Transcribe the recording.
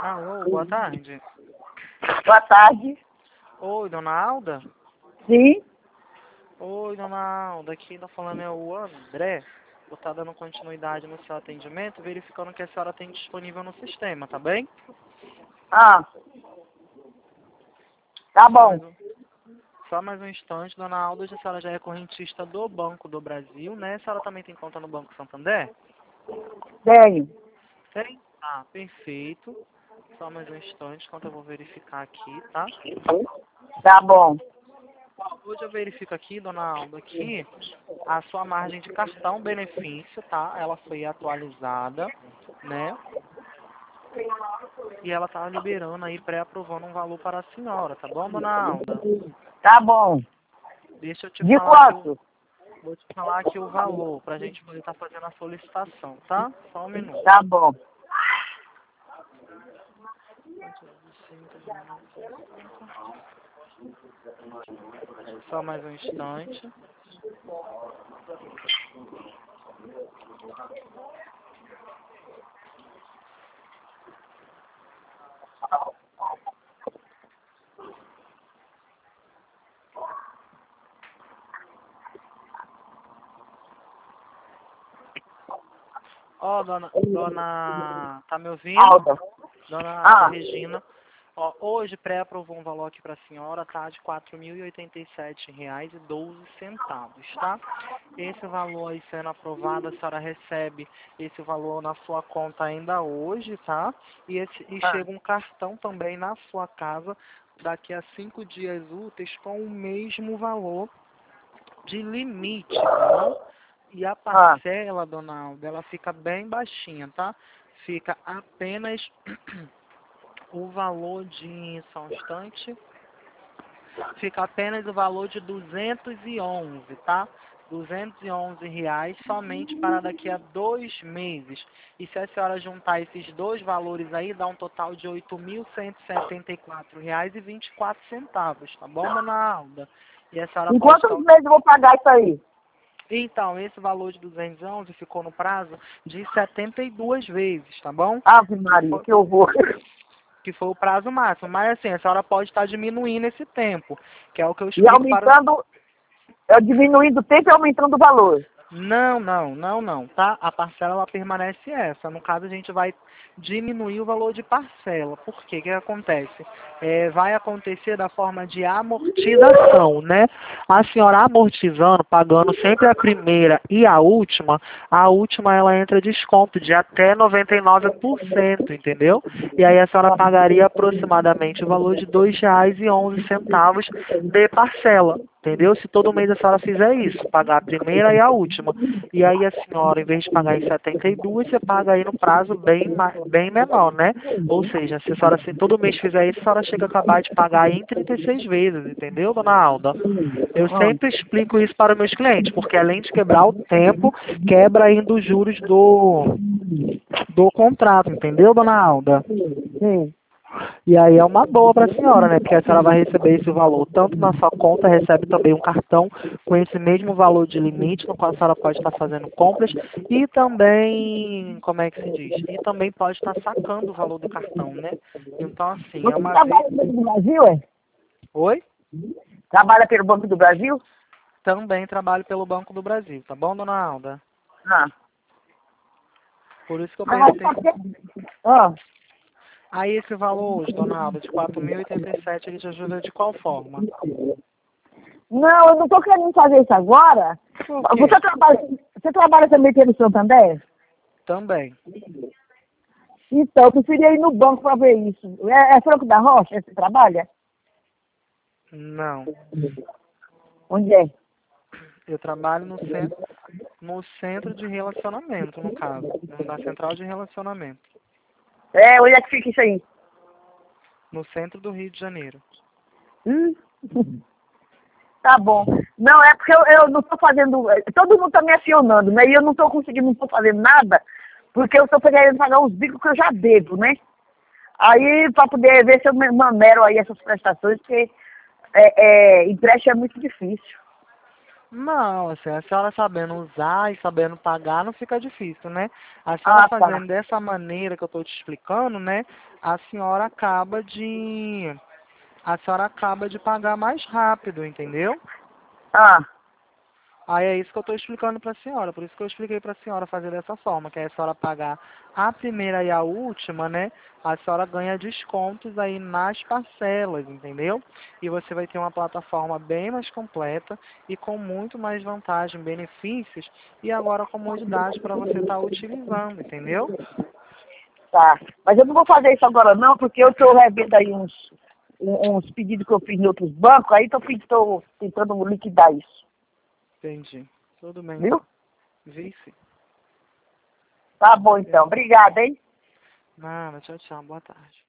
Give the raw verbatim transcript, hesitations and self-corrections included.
Alô, boa tarde. Boa tarde. Oi, dona Alda? Sim. Oi, dona Alda. Aqui tá falando é o André. Eu tá dando continuidade no seu atendimento, verificando que a senhora tem disponível no sistema, tá bem? Ah, tá Só bom. mais um, só mais um instante, dona Alda. A senhora já é correntista do Banco do Brasil, né? A senhora também tem conta no Banco Santander? Tenho. Tem? Ah, perfeito. Só mais um instante, enquanto eu vou verificar aqui, tá? Tá bom. Hoje eu verifico aqui, dona Alda, aqui a sua margem de cartão benefício, tá? Ela foi atualizada, né? E ela tá liberando aí, pré-aprovando um valor para a senhora, tá bom, dona Alda? Tá bom. Deixa eu te De falar aqui o, quanto? vou te falar aqui o valor, pra gente poder estar fazendo a solicitação, tá? Só um minuto. Tá bom. Só mais um instante. Ó, dona, dona, tá me ouvindo? Alta. Dona Ah, Regina, ó, hoje pré-aprovou um valor aqui para a senhora, tá? De quatro mil e oitenta e sete reais e doze centavos, tá? Esse valor aí sendo aprovado, a senhora recebe esse valor na sua conta ainda hoje, tá? E, esse, e ah, chega um cartão também na sua casa daqui a cinco dias úteis com o mesmo valor de limite, tá bom? E a ah. parcela, dona Alda, ela fica bem baixinha, tá? Fica apenas o valor de, só um instante, fica apenas o valor de duzentos e onze, tá? duzentos e onze reais somente para daqui a dois meses. E se a senhora juntar esses dois valores aí, dá um total de oito mil cento e setenta e quatro reais e vinte e quatro centavos, tá bom, dona Alda? E a senhora Em pode quantos estar... meses eu vou pagar isso aí? Então, esse valor de duzentos e onze ficou no prazo de setenta e duas vezes, tá bom? Ave Que Maria, foi, que horror. que foi o prazo máximo. Mas assim, a senhora pode estar diminuindo esse tempo, que é o que eu E explico para... aumentando, eu diminuindo o tempo e aumentando o valor. Não, não, não, não, tá? A parcela ela permanece essa. No caso, a gente vai diminuir o valor de parcela. Por quê? O que acontece? É, vai acontecer da forma de amortização, né? A senhora amortizando, pagando sempre a primeira e a última, a última ela entra desconto de até noventa e nove por cento, entendeu? E aí a senhora pagaria aproximadamente o valor de dois reais e onze centavos de parcela. Entendeu? Se todo mês a senhora fizer isso, pagar a primeira e a última. E aí a senhora, em vez de pagar em setenta e duas, você paga aí no prazo bem, ma- bem menor, né? Ou seja, se a senhora se todo mês fizer isso, a senhora chega a acabar de pagar aí em trinta e seis vezes, entendeu, dona Alda? Eu Ah, sempre explico isso para os meus clientes, porque além de quebrar o tempo, quebra ainda os juros do, do contrato, entendeu, dona Alda? sim. E aí é uma boa para a senhora, né? Porque a senhora vai receber esse valor tanto na sua conta, recebe também um cartão com esse mesmo valor de limite, no qual a senhora pode estar fazendo compras, e também, como é que se diz? E também pode estar sacando o valor do cartão, né? Então, assim, é Você uma vez... trabalha no Banco do Brasil, é? Oi? Trabalha pelo Banco do Brasil? Também trabalho pelo Banco do Brasil, tá bom, dona Alda? Ah. Por isso que eu Mas vai perguntei. ficar... Ah. Aí esse valor hoje, dona Alda, de quatro mil e oitenta e sete, ele te ajuda de qual forma? Não, eu não estou querendo fazer isso agora. Por quê? Você trabalha, você trabalha também pelo Santander? Também. Então, eu preferia ir no banco para ver isso. É, é Franco da Rocha, você trabalha? Não. Onde é? Eu trabalho no centro, no centro de relacionamento, no caso. Na central de relacionamento. É, onde é que fica isso aí? No centro do Rio de Janeiro. Hum? Tá bom. Não, é porque eu, eu não estou fazendo... Todo mundo está me acionando, né? E eu não estou conseguindo, não estou fazendo nada, porque eu estou querendo pagar uns bicos que eu já devo, né? Aí, para poder ver se eu me- manero aí essas prestações, porque é, é, empréstimo é muito difícil. Não, assim, a senhora sabendo usar e sabendo pagar não fica difícil, né? A senhora Ah, tá. fazendo dessa maneira que eu estou te explicando, né? A senhora acaba de... A senhora acaba de pagar mais rápido, entendeu? Ah, Aí é isso que eu estou explicando para a senhora, por isso que eu expliquei para a senhora fazer dessa forma, que é a senhora pagar a primeira e a última, né? A senhora ganha descontos aí nas parcelas, entendeu? E você vai ter uma plataforma bem mais completa e com muito mais vantagem, benefícios e agora comodidade para você estar utilizando, entendeu? tá. Mas eu não vou fazer isso agora não, porque eu estou revendo aí uns, um- uns pedidos que eu fiz em outros bancos, aí estou tentando liquidar isso, Entendi. Tudo bem viu? então. Vice. Tá bom então. Obrigada, hein? Nada, tchau, tchau. Boa tarde.